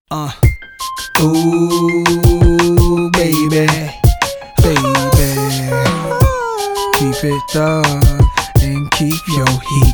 Uh. Ooh, baby, baby, keep it thug and keep your heat.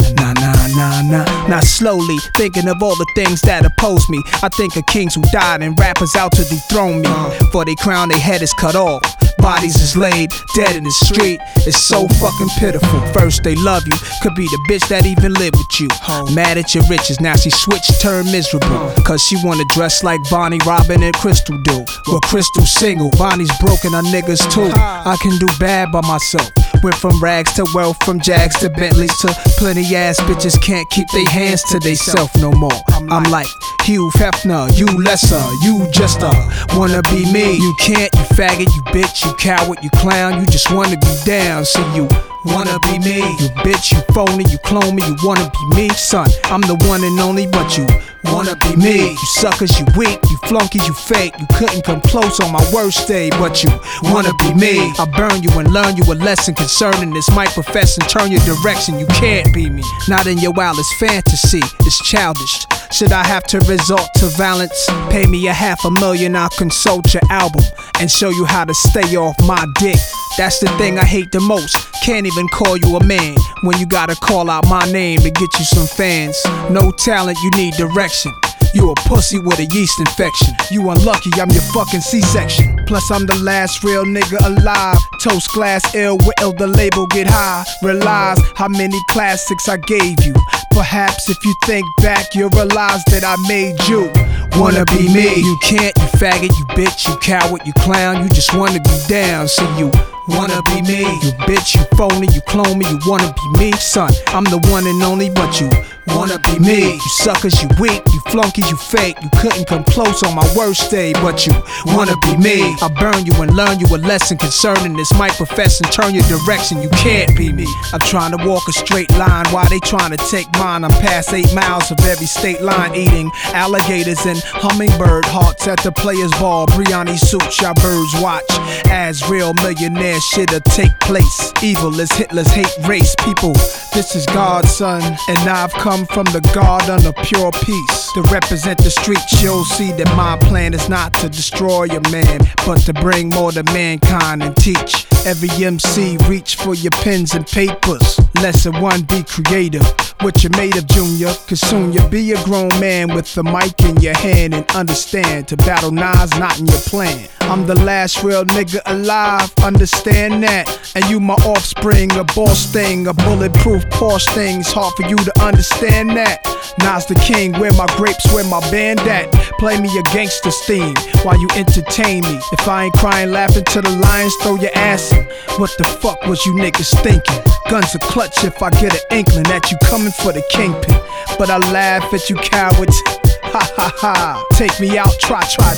Nah. Slowly thinking of all the things that oppose me. I think of kings who died and rappers out to dethrone me. For they crown, they head is cut off. Bodies is laid dead in the street. It's so fucking pitiful. First they love you, could be the bitch that even lived with you. Mad at your riches, now she switched, turned miserable. Cause she wanna dress like Bonnie, Robin, and Crystal do. Well, Crystal's single, Bonnie's broken, her niggas too. I can do bad by myself. Went from rags to wealth, from Jags to Bentleys to plenty ass bitches can't keep their hands to theyself no more. I'm like Hugh Hefner, you lesser, you just wanna be me. You can't, you faggot, you bitch, you coward, you clown, you just wanna be down. So you wanna be me, you bitch, you phony, you clone me, you wanna be me. Son, I'm the one and only, but you wanna be me. You suckers, you weak, you flunkies, you fake. You couldn't come close on my worst day, but you wanna be me. I burn you and learn you a lesson concerning this. Might profess and turn your direction. You can't be me. Not in your wildest fantasy, it's childish. Should I have to resort to violence? Pay me $500,000, I'll consult your album and show you how to stay off my dick. That's the thing I hate the most. Can't even call you a man when you gotta call out my name to get you some fans. No talent, you need direction. You a pussy with a yeast infection. You unlucky, I'm your fucking C-section. Plus I'm the last real nigga alive. Toast glass ill, will the label get high? Realize how many classics I gave you. Perhaps if you think back, you'll realize that I made you wanna be me. You can't, you faggot, you bitch, you coward, you clown. You just wanna be down, so you wanna be me. You bitch, you phony, you clone me, you wanna be me. Son, I'm the one and only, but you wanna be me. You suckers, you weak, you flunkies, you fake. You couldn't come close on my worst day, but you wanna be me. I burn you and learn you a lesson concerning this. Might profess and turn your direction. You can't be me. I'm trying to walk a straight line while they trying to take mine. I'm past 8 miles of every state line, eating alligators and hummingbird hearts at the players' ball. Briani suits, y'all birds watch as real millionaire shit'll take place. Evil is Hitler's hate race. People, this is God's son, and I've come from the garden of pure peace to represent the streets. You'll see that my plan is not to destroy a man, but to bring more to mankind and teach every MC reach for your pens and papers. Lesson 1, be creative. What you're made of, Junior, cause soon you'll be a grown man with the mic in your hand. And understand, to battle Nas not in your plan. I'm the last real nigga alive, understand that. And you my offspring, a boss thing, a bulletproof Porsche thing. It's hard for you to understand that. Nas the king, where my grapes, where my band at? Play me a gangster's theme while you entertain me. If I ain't crying, laughing to the lions, throw your ass in. What the fuck was you niggas thinking? Guns are clutch if I get an inkling that you coming for the kingpin. But I laugh at you cowards. Ha ha ha. Take me out, try.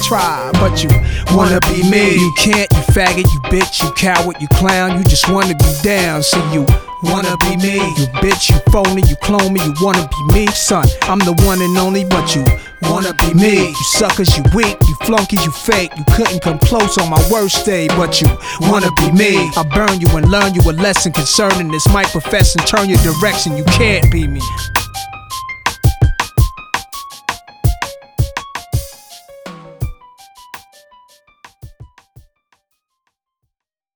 But you wanna be me. You can't, you faggot, you bitch, you coward, you clown. You just wanna be down, so you wanna be me. You bitch, you phony, you clone me, you wanna be me. Son, I'm the one and only, but you wanna be me. You suckers, you weak, you flunkies, you fake. You couldn't come close on my worst day, but you wanna be me. I burn you and learn you a lesson concerning this. Might profess and turn your direction. You can't be me.